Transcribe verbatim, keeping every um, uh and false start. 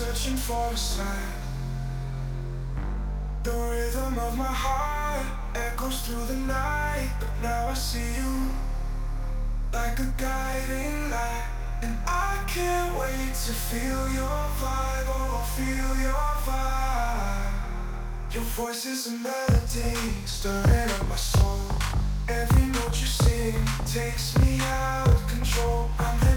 searching for a sign. The rhythm of my heart echoes through the night, but now I see you like a guiding light. And I can't wait to feel your vibe, oh, feel your vibe. Your voice is a melody, stirring up my soul. Every note you sing takes me out of control. I'm